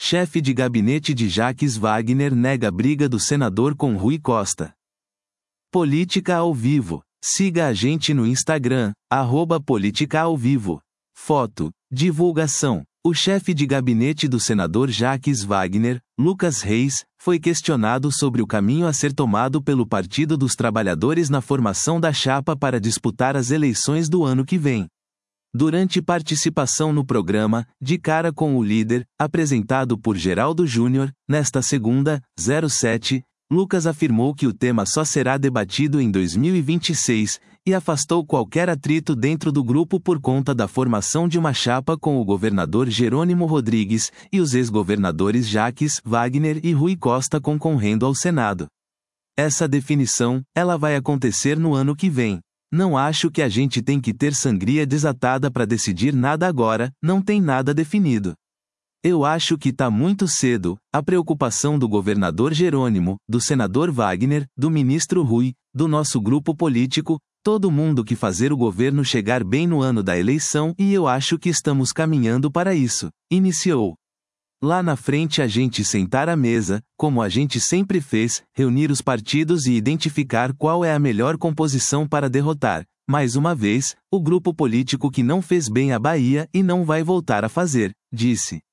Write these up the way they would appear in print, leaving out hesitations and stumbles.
Chefe de gabinete de Jacques Wagner nega briga do senador com Rui Costa. Política ao vivo. Siga a gente no Instagram, @politicaauvivo. Foto. Divulgação. O chefe de gabinete do senador Jacques Wagner, Lucas Reis, foi questionado sobre o caminho a ser tomado pelo Partido dos Trabalhadores na formação da chapa para disputar as eleições do ano que vem. Durante participação no programa, De Cara com o Líder, apresentado por Geraldo Júnior, nesta segunda, 07, Lucas afirmou que o tema só será debatido em 2026, e afastou qualquer atrito dentro do grupo por conta da formação de uma chapa com o governador Jerônimo Rodrigues, e os ex-governadores Jacques Wagner e Rui Costa concorrendo ao Senado. Essa definição, ela vai acontecer no ano que vem. Não acho que a gente tem que ter sangria desatada para decidir nada agora, não tem nada definido. Eu acho que tá muito cedo. A preocupação do governador Jerônimo, do senador Wagner, do ministro Rui, do nosso grupo político, todo mundo que fazer o governo chegar bem no ano da eleição, e eu acho que estamos caminhando para isso, iniciou. Lá na frente a gente sentar à mesa, como a gente sempre fez, reunir os partidos e identificar qual é a melhor composição para derrotar, mais uma vez, o grupo político que não fez bem à Bahia e não vai voltar a fazer, disse.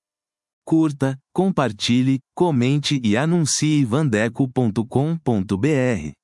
Curta, compartilhe, comente e anuncie vandeco.com.br.